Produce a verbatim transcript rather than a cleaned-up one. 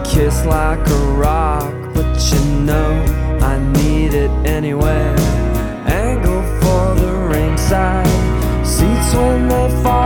kiss like a rock, but you know I need it anyway. Angle for the ringside seats when they fall